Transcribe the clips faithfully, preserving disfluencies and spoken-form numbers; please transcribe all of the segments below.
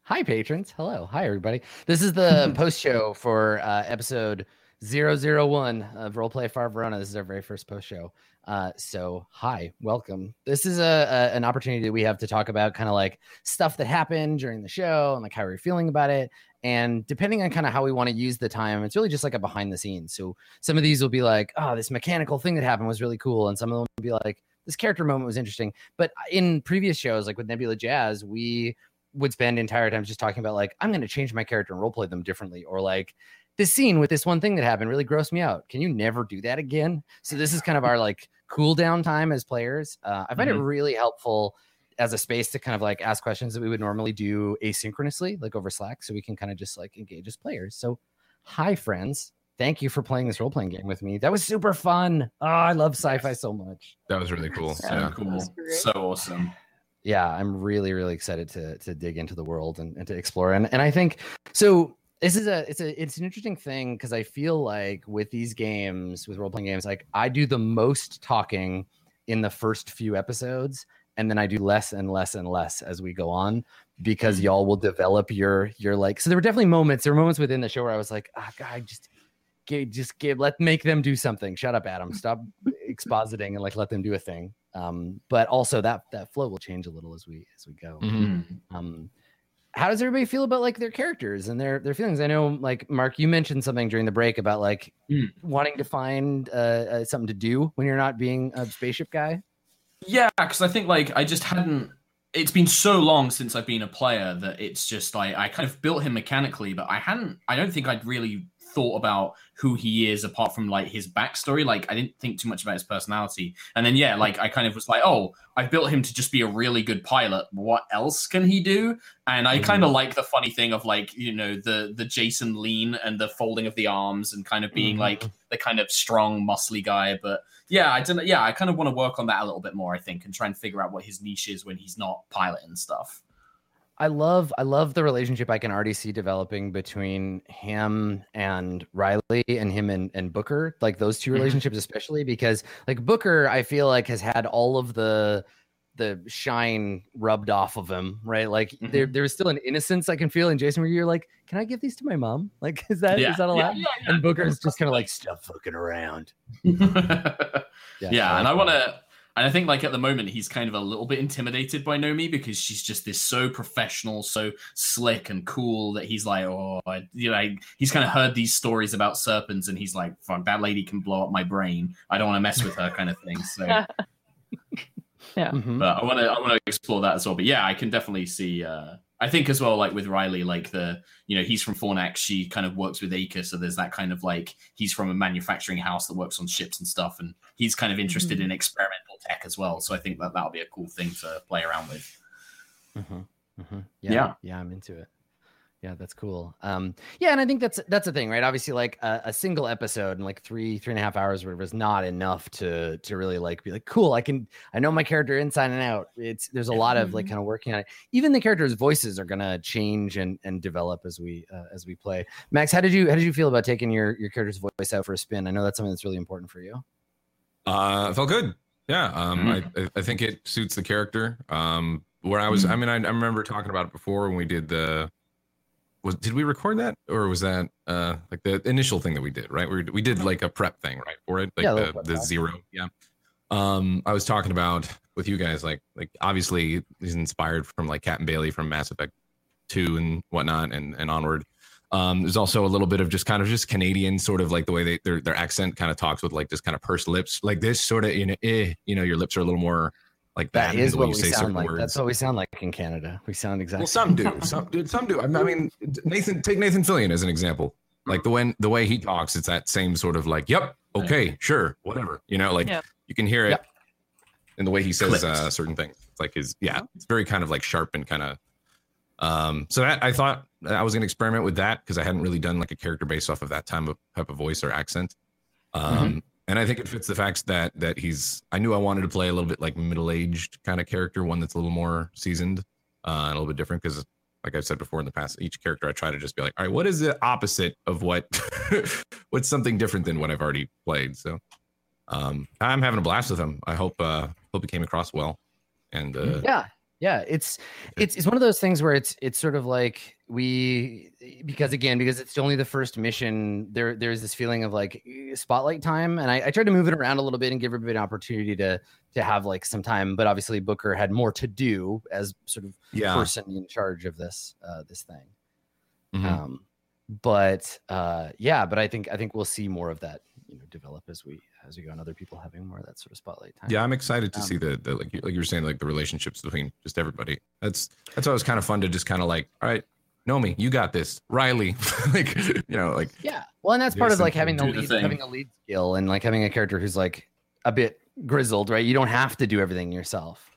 Hi, patrons. Hello. Hi, everybody. This is the post show for uh, episode zero zero one of Roleplay Far Verona. This is our very first post show. Uh, so, hi, welcome. This is a, a an opportunity that we have to talk about kind of like stuff that happened during the show and like how we're feeling about it. And depending on kind of how we want to use the time, it's really just like a behind the scenes. So, some of these will be like, oh, this mechanical thing that happened was really cool. And some of them will be like, this character moment was interesting. But in previous shows, like with Nebula Jazz, we would spend entire time just talking about like, I'm going to change my character and roleplay them differently, or like this scene with this one thing that happened really grossed me out. Can you never do that again? So this is kind of our like cool down time as players. Uh, I find mm-hmm. it really helpful as a space to kind of like ask questions that we would normally do asynchronously, like over Slack, so we can kind of just like engage as players. So hi friends. Thank you for playing this role-playing game with me. That was super fun. Oh, I love sci-fi so much. That was really cool. So yeah, cool. So awesome. Yeah, I'm really, really excited to to dig into the world and, and to explore. And and I think so. This is a it's a it's an interesting thing because I feel like with these games, with role playing games, like I do the most talking in the first few episodes, and then I do less and less and less as we go on because y'all will develop your your like. So there were definitely moments. There were moments within the show where I was like, ah, oh, God, just give, just give, let make them do something. Shut up, Adam. Stop expositing and like let them do a thing. Um, but also that that flow will change a little as we as we go. Mm-hmm. Um, how does everybody feel about like their characters and their their feelings? I know, like Mark, you mentioned something during the break about like mm. wanting to find uh, uh, something to do when you're not being a spaceship guy. Yeah, because I think like I just hadn't. It's been so long since I've been a player that it's just like I kind of built him mechanically, but I hadn't. I don't think I'd really thought about who he is apart from like his backstory. Like I didn't think too much about his personality, and then yeah, like I kind of was like, oh, I've built him to just be a really good pilot. What else can he do? And I mm-hmm. kind of like the funny thing of like, you know, the the Jason lean and the folding of the arms and kind of being mm-hmm. like the kind of strong, muscly guy. But yeah, I don't. Yeah, I kind of want to work on that a little bit more, I think, and try and figure out what his niche is when he's not piloting stuff. I love I love the relationship I can already see developing between him and Riley and him and, and Booker, like those two relationships, mm-hmm. especially because like Booker, I feel like has had all of the the shine rubbed off of him, right? Like mm-hmm. there there was still an innocence I can feel in Jason where you're like, can I give these to my mom? Like, is that yeah. is that allowed? Yeah, yeah, yeah. And Booker's just kind of like, stop fucking around. yeah, yeah, and I want to. And I think, like, at the moment, he's kind of a little bit intimidated by Nomi because she's just this so professional, so slick and cool that he's like, oh, I, you know, he's kind of heard these stories about serpents and he's like, fuck, that lady can blow up my brain. I don't want to mess with her kind of thing. So, yeah. Mm-hmm. But I want to, I want to explore that as well. But yeah, I can definitely see, uh, I think as well, like with Riley, like the, you know, he's from Fornax, she kind of works with Acre. So there's that kind of like, he's from a manufacturing house that works on ships and stuff. And he's kind of interested mm-hmm. in experimental tech as well. So I think that that'll be a cool thing to play around with. Mm-hmm. Mm-hmm. Yeah, yeah. Yeah. I'm into it. Yeah, that's cool. Um, yeah, and I think that's that's the thing, right? Obviously, like a, a single episode and like three, three and a half hours, whatever, is not enough to to really like be like, cool. I can, I know my character inside and out. It's there's a lot of like kind of working on it. Even the characters' voices are gonna change and and develop as we uh, as we play. Max, how did you how did you feel about taking your your character's voice out for a spin? I know that's something that's really important for you. Uh, it felt good. Yeah, um, mm-hmm. I I think it suits the character. Um, where I was, mm-hmm. I mean, I, I remember talking about it before when we did the. Was did we record that or was that uh like the initial thing that we did, right? We we did like a prep thing, right, for it, like yeah, the, the zero, yeah. Um, I was talking about with you guys, like like obviously he's inspired from like Captain Bailey from Mass Effect two and whatnot, and and onward. Um, there's also a little bit of just kind of just Canadian sort of like the way they their their accent kind of talks with like this kind of pursed lips, like this sort of, you know, eh, you know, your lips are a little more. Like that, that is what we sound like. Words. That's what we sound like in Canada. We sound exactly. Well, some do. Some do. Some do. I mean, Nathan. Take Nathan Fillion as an example. Like the when the way he talks, it's that same sort of like, "Yep, okay, sure, whatever." You know, like yep. you can hear it yep. in the way he says uh, certain things. It's like his, yeah, it's very kind of like sharp and kind of. Um, so that I thought I was going to experiment with that because I hadn't really done like a character based off of that time of type of voice or accent. Um. Mm-hmm. And I think it fits the facts that that he's. I knew I wanted to play a little bit like middle-aged kind of character, one that's a little more seasoned, uh, and a little bit different. Because, like I've said before in the past, each character I try to just be like, all right, what is the opposite of what? What's something different than what I've already played? So, um, I'm having a blast with him. I hope uh, hope it came across well. And uh, yeah, Yeah, it's it's it's one of those things where it's it's sort of like we because again because it's only the first mission. There there's this feeling of like spotlight time, and I, I tried to move it around a little bit and give everybody an opportunity to to have like some time. But obviously Booker had more to do as sort of yeah. person in charge of this uh, this thing. Mm-hmm. Um, but uh, yeah, but I think I think we'll see more of that, you know, develop as we as we go, and other people having more of that sort of spotlight time. Yeah, I'm excited to um, see the, the like you, like you were saying, like the relationships between just everybody. That's that's always kind of fun to just kind of like, all right, Nomi, you got this, Riley, like you know, like yeah. Well, and that's part of like having the lead, the having a lead skill, and like having a character who's like a bit grizzled, right? You don't have to do everything yourself.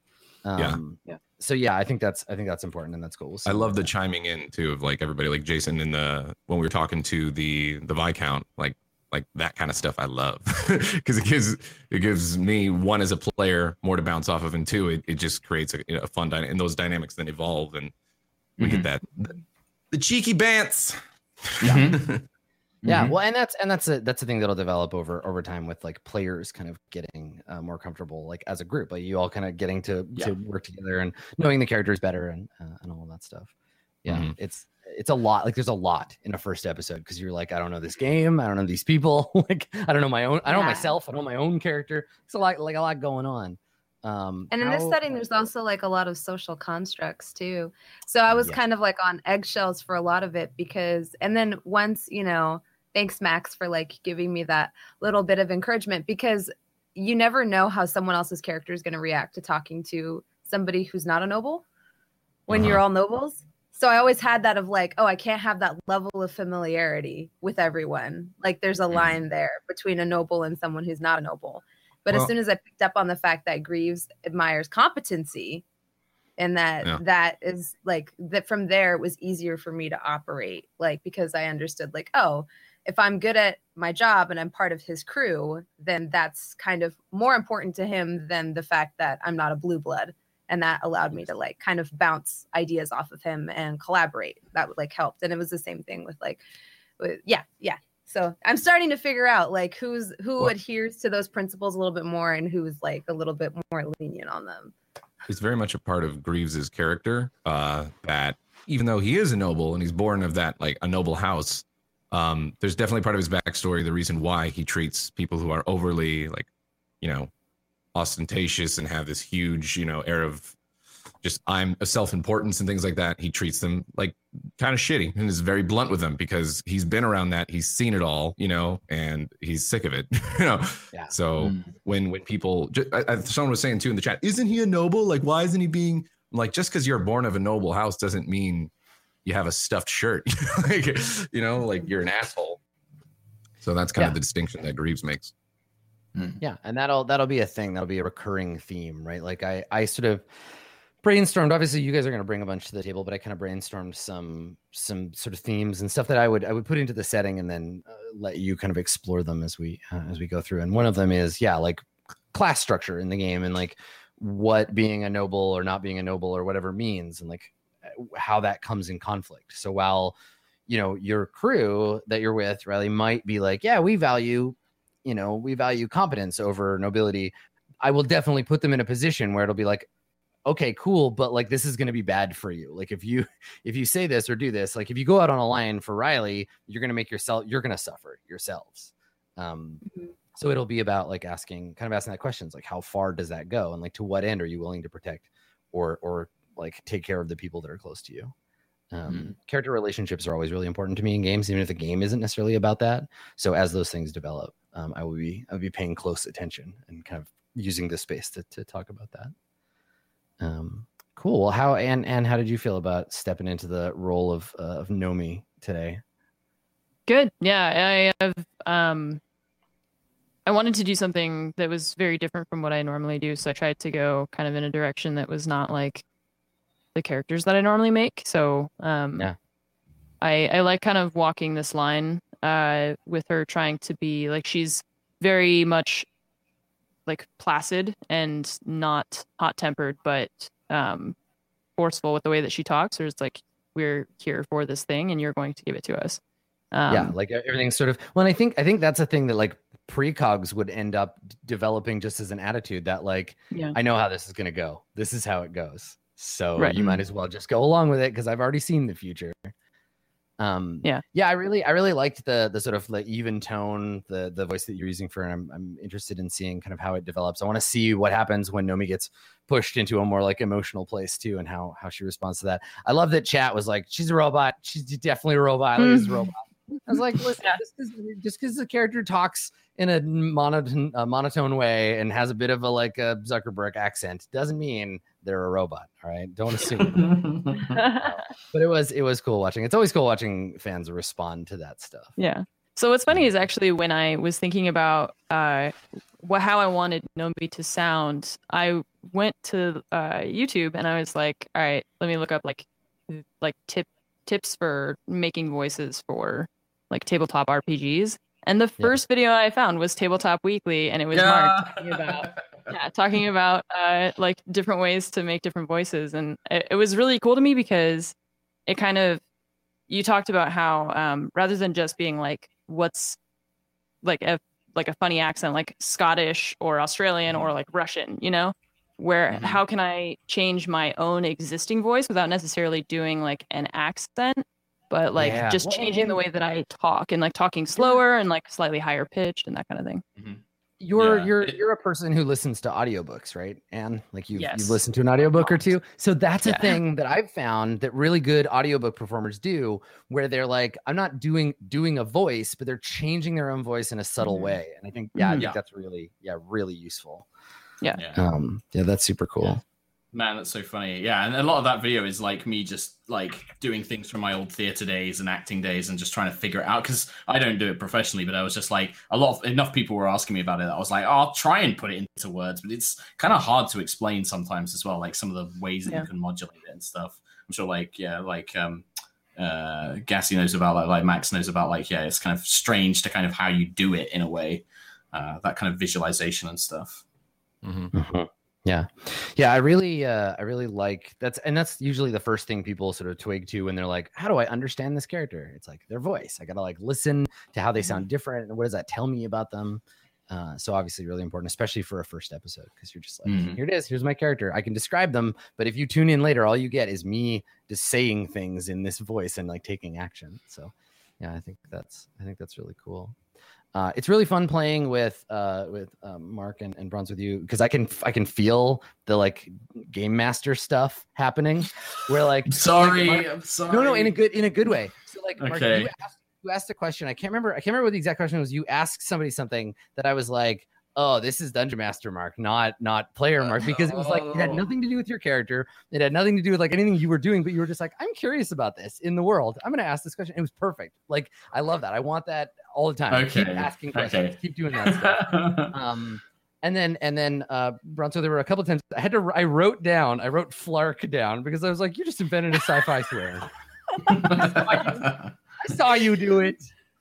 Um, yeah. yeah. So yeah, I think that's I think that's important, and that's cool. We'll I love the that. chiming in too of like everybody, like Jason in the when we were talking to the the Viscount, like. Like that kind of stuff I love because it gives it gives me one as a player more to bounce off of, and two it, it just creates a, you know, a fun dynamic, and those dynamics then evolve, and we mm-hmm. get that the, the cheeky bants. Yeah, mm-hmm. yeah. Well, and that's and that's a that's a thing that'll develop over over time with like players kind of getting uh, more comfortable, like as a group, like you all kind of getting to yeah. to work together and knowing the characters better and uh, and all that stuff. Yeah, mm-hmm. it's. It's a lot. Like there's a lot in a first episode because you're like, I don't know this game. I don't know these people. Like I don't know my own. I don't yeah. know myself. I don't know my own character. It's a lot, like a lot going on. Um, and in how, this setting, there's also like a lot of social constructs too. So I was yeah. kind of like on eggshells for a lot of it because, and then once you know, thanks Max for like giving me that little bit of encouragement because you never know how someone else's character is going to react to talking to somebody who's not a noble when uh-huh. you're all nobles. So I always had that of like, oh, I can't have that level of familiarity with everyone. Like there's a line there between a noble and someone who's not a noble. But well, as soon as I picked up on the fact that Greaves admires competency and that yeah. that is like that from there, it was easier for me to operate like because I understood like, oh, if I'm good at my job and I'm part of his crew, then that's kind of more important to him than the fact that I'm not a blue blood. And that allowed me to like kind of bounce ideas off of him and collaborate. That would like helped. And it was the same thing with like, with, yeah, yeah. So I'm starting to figure out like who's who well, adheres to those principles a little bit more and who's like a little bit more lenient on them. It's very much a part of Greaves's character uh, that even though he is a noble and he's born of that like a noble house, um, there's definitely part of his backstory, the reason why he treats people who are overly like, you know, ostentatious and have this huge, you know, air of just I'm a self-importance and things like that. He treats them like kind of shitty and is very blunt with them because he's been around that. He's seen it all, you know, and he's sick of it, you know? Yeah. So mm. when, when people, just, I, I, someone was saying too in the chat, isn't he a noble? Like, why isn't he being like, just because you're born of a noble house doesn't mean you have a stuffed shirt, like, you know, like you're an asshole. So that's kind yeah. of the distinction that Greaves makes. Yeah, and that'll that'll be a thing. That'll be a recurring theme, right? Like I I sort of brainstormed. Obviously, you guys are going to bring a bunch to the table, but I kind of brainstormed some some sort of themes and stuff that I would I would put into the setting, and then uh, let you kind of explore them as we uh, as we go through. And one of them is yeah, like class structure in the game, and like what being a noble or not being a noble or whatever means, and like how that comes in conflict. So while you know your crew that you're with, Riley, might be like, yeah, we value. You know, we value competence over nobility. I will definitely put them in a position where it'll be like, okay, cool, but like this is going to be bad for you. Like if you if you say this or do this, like if you go out on a line for Riley, you're going to make yourself you're going to suffer yourselves. Um, mm-hmm. So it'll be about like asking, kind of asking that questions, like how far does that go, and like to what end are you willing to protect, or or like take care of the people that are close to you. Um, mm-hmm. Character relationships are always really important to me in games, even if the game isn't necessarily about that. So as those things develop. Um, I will be I will be paying close attention and kind of using this space to to talk about that. Um, cool. Well, how and and how did you feel about stepping into the role of uh, of Nomi today? Good. Yeah, I have. Um, I wanted to do something that was very different from what I normally do, so I tried to go kind of in a direction that was not like the characters that I normally make. So um, yeah, I I like kind of walking this line. Uh, with her trying to be like she's very much like placid and not hot tempered, but um, forceful with the way that she talks. Or it's like we're here for this thing, and you're going to give it to us. Um, yeah, like everything's sort of. Well, and I think I think that's a thing that like precogs would end up d- developing just as an attitude that like, yeah. I know how this is going to go. This is how it goes. So Right. you might as well just go along with it because I've already seen the future. Um, yeah, yeah, I really, I really liked the the sort of like even tone, the the voice that you're using for, and I'm I'm interested in seeing kind of how it develops. I want to see what happens when Nomi gets pushed into a more like emotional place too, and how how she responds to that. I love that chat was like, she's a robot, she's definitely a robot, like, she's a robot. I was like, listen, Yeah. just because the character talks in a monotone, a monotone way and has a bit of a like a Zuckerberg accent doesn't mean they're a robot. All right, don't assume. uh, but it was it was cool watching. It's always cool watching fans respond to that stuff. Yeah. So what's funny is actually when I was thinking about uh, what how I wanted Nomi to sound, I went to uh, YouTube and I was like, all right, let me look up like like tip tips for making voices for like tabletop R P Gs. And the first yeah. video I found was Tabletop Weekly, and it was yeah. Mark talking about yeah, talking about uh, like different ways to make different voices, and it, it was really cool to me because it kind of you talked about how um, rather than just being like what's like a like a funny accent like Scottish or Australian or like Russian, you know, where mm-hmm. how can I change my own existing voice without necessarily doing like an accent? But like yeah. just changing well, the way that I talk and like talking slower and like slightly higher pitched and that kind of thing. Mm-hmm. You're yeah. you're you're a person who listens to audiobooks, right? And like you've, yes. you've listened to an audiobook or two. So that's a yeah. thing that I've found that really good audiobook performers do, where they're like, I'm not doing doing a voice, but they're changing their own voice in a subtle mm-hmm. way. And I think yeah, I think yeah. that's really yeah really useful. Yeah. yeah. Um. Yeah, that's super cool. Yeah. Man, that's so funny. Yeah, and a lot of that video is like me just like doing things from my old theater days and acting days and just trying to figure it out because I don't do it professionally, but I was just like a lot of enough people were asking me about it. I was like, oh, I'll try and put it into words, but it's kind of hard to explain sometimes as well, like some of the ways that yeah. you can modulate it and stuff. I'm sure like, yeah, like um uh Gassy knows about like, like Max knows about like, yeah, it's kind of strange to kind of how you do it in a way, uh, that kind of visualization and stuff. Mm-hmm. Mm-hmm. Yeah. Yeah. I really, uh, I really like that's, and that's usually the first thing people sort of twig to when they're like, how do I understand this character? It's like their voice. I got to like listen to how they sound different. And what does that tell me about them? Uh, so obviously really important, especially for a first episode, because you're just like, mm-hmm. here it is. Here's my character. I can describe them. But if you tune in later, all you get is me just saying things in this voice and like taking action. So yeah, I think that's, I think that's really cool. Uh, it's really fun playing with uh, with um, Mark and, and Bronze with you because I can I can feel the like game master stuff happening. Where like I'm sorry, like, Mark, I'm sorry. No, no, in a good in a good way. So like, Mark, okay. you asked, you asked a question. I can't remember. I can't remember what the exact question was. You asked somebody something that I was like, oh, this is Dungeon Master Mark, not not player Mark, because it was like it had nothing to do with your character. It had nothing to do with like anything you were doing, but you were just like, I'm curious about this in the world. I'm going to ask this question. It was perfect. Like, I love that. I want that all the time. Okay. Keep asking questions. Okay. Keep doing that stuff. um, and then and then uh, Bronzo, there were a couple of times I had to. I wrote down. I wrote Flark down because I was like, you just invented a sci-fi swear. I, saw you, I saw you do it.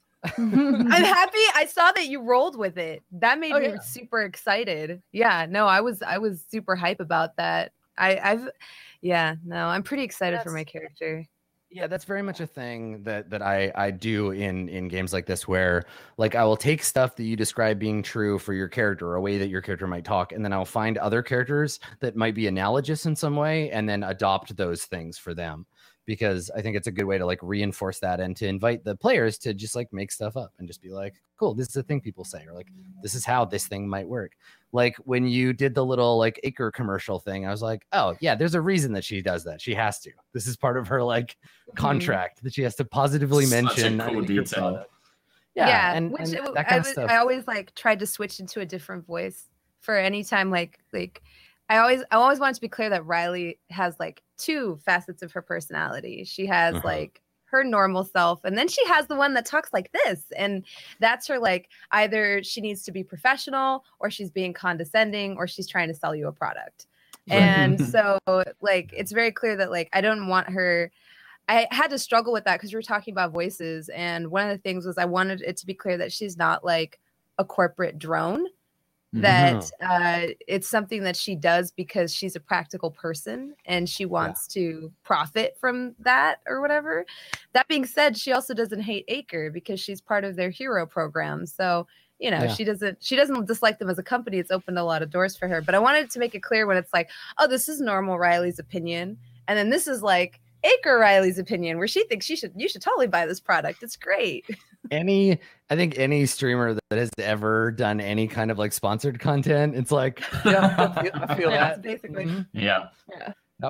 I'm happy I saw that you rolled with it. That made oh, me yeah. super excited. Yeah, no, I was I was super hype about that. I, I've yeah, no, I'm pretty excited that's, for my character. Yeah, that's very much a thing that that I I do in in games like this, where like I will take stuff that you describe being true for your character, a way that your character might talk, and then I'll find other characters that might be analogous in some way and then adopt those things for them. Because I think it's a good way to like reinforce that and to invite the players to just like make stuff up and just be like, cool, this is a thing people say, or like, this is how this thing might work. Like when you did the little like Acre commercial thing, I was like, oh yeah, there's a reason that she does that. She has to. This is part of her like contract that she has to positively mention. Such a cool detail. Yeah, yeah, and, which and it, that kind I of was, stuff. I always like tried to switch into a different voice for any time like like I always I always wanted to be clear that Riley has like two facets of her personality. She has uh-huh. like her normal self, and then she has the one that talks like this, and that's her like either she needs to be professional or she's being condescending or she's trying to sell you a product. And so like it's very clear that like I don't want her I had to struggle with that because we were talking about voices, and one of the things was I wanted it to be clear that she's not like a corporate drone. That uh, it's something that she does because she's a practical person and she wants yeah. to profit from that or whatever. That being said, she also doesn't hate Acre because she's part of their hero program. So you know, Yeah. she doesn't she doesn't dislike them as a company. It's opened a lot of doors for her. But I wanted to make it clear when it's like, oh, this is normal Riley's opinion, and then this is like Acre Riley's opinion, where she thinks she should you should totally buy this product. It's great. Any, I think any streamer that has ever done any kind of like sponsored content, it's like, yeah, I feel, I feel Yeah, that. basically. Mhm. Yeah. Yeah.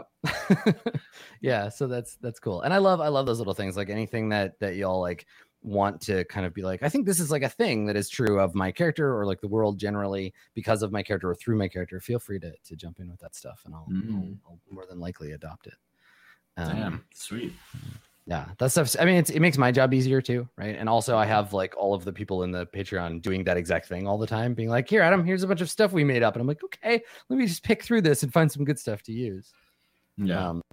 Yep. Yeah, so that's that's cool. And I love I love those little things, like anything that that y'all like want to kind of be like, I think this is like a thing that is true of my character or like the world generally because of my character or through my character. Feel free to to jump in with that stuff and I'll, Mm. I'll, I'll more than likely adopt it. Um, Damn, sweet. Yeah, that stuff. I mean, it's, it makes my job easier too, right? And also, I have like all of the people in the Patreon doing that exact thing all the time, being like, "Here, Adam, here's a bunch of stuff we made up," and I'm like, "Okay, let me just pick through this and find some good stuff to use." Yeah. Um,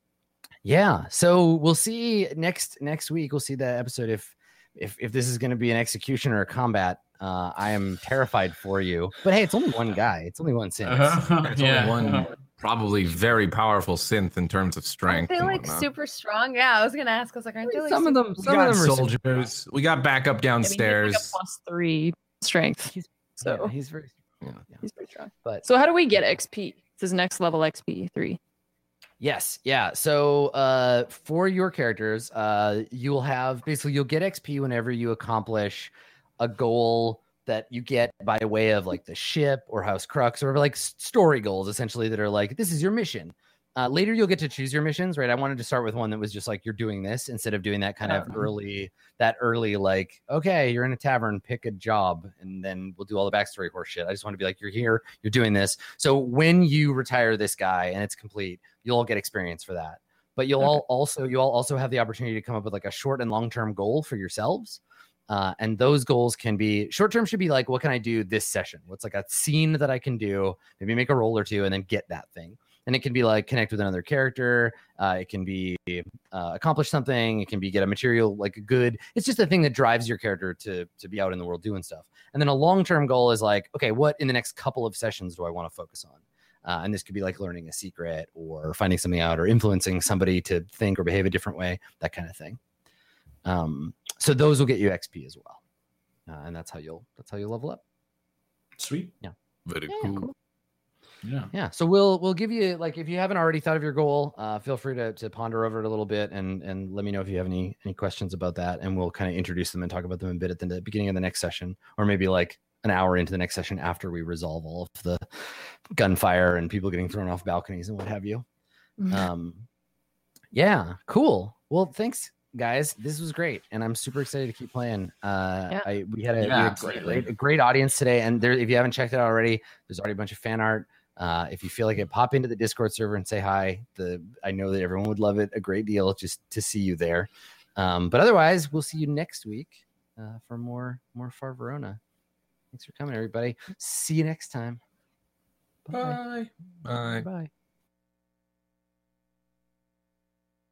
yeah. So we'll see next next week. We'll see the episode if if if this is going to be an execution or a combat. Uh, I am terrified for you, but hey, it's only one guy. It's only one synth. Uh-huh. It's Yeah. only one probably very powerful synth in terms of Aren't strength. they and like whatnot. super strong? Yeah, I was gonna ask. I was like, aren't they like Some of super- them, We some got of them are soldiers. We got backup I mean, he has, downstairs. like a plus three strength. He's, So yeah, he's very. Yeah. he's pretty strong. But So how do we get X P? This is next level X P three. yes, yeah. So uh, for your characters, uh, you will have basically you'll get X P whenever you accomplish a goal that you get by way of like the ship or House Crux or like s- story goals, essentially that are like this is your mission. Uh, later, you'll get to choose your missions, right? I wanted to start with one that was just like you're doing this instead of doing that kind of Yeah. early, that early like, okay, you're in a tavern, pick a job, and then we'll do all the backstory horse shit. I just want to be like, you're here, you're doing this. So when you retire this guy and it's complete, you'll all get experience for that. But you'll Okay. all also you all also have the opportunity to come up with like a short and long term goal for yourselves. Uh, and those goals can be short term should be like, what can I do this session? What's like a scene that I can do? Maybe make a roll or two and then get that thing. And it can be like connect with another character. Uh, it can be uh, accomplish something. It can be get a material like a good. It's just a thing that drives your character to to be out in the world doing stuff. And then a long term goal is like, okay, what in the next couple of sessions do I want to focus on? Uh, and this could be like learning a secret or finding something out or influencing somebody to think or behave a different way, that kind of thing. Um, so those will get you X P as well, uh, and that's how you'll that's how you level up. Sweet. Very Yeah, cool. cool. Yeah. Yeah, so we'll we'll give you like if you haven't already thought of your goal, uh, feel free to to ponder over it a little bit and and let me know if you have any any questions about that, and we'll kind of introduce them and talk about them a bit at the beginning of the next session, or maybe like an hour into the next session after we resolve all of the gunfire and people getting thrown off balconies and what have you. Um, yeah, cool. Well, thanks guys. This was great, and I'm super excited to keep playing. Uh, Yeah. I we had a, we Yeah, had a absolutely. great, a great audience today, and there if you haven't checked it out already, there's already a bunch of fan art. Uh, if you feel like it, pop into the Discord server and say hi. The I know that everyone would love it a great deal just to see you there. Um, but otherwise, we'll see you next week uh, for more more Far Verona. Thanks for coming, everybody. See you next time. Bye. Bye. Bye. Bye.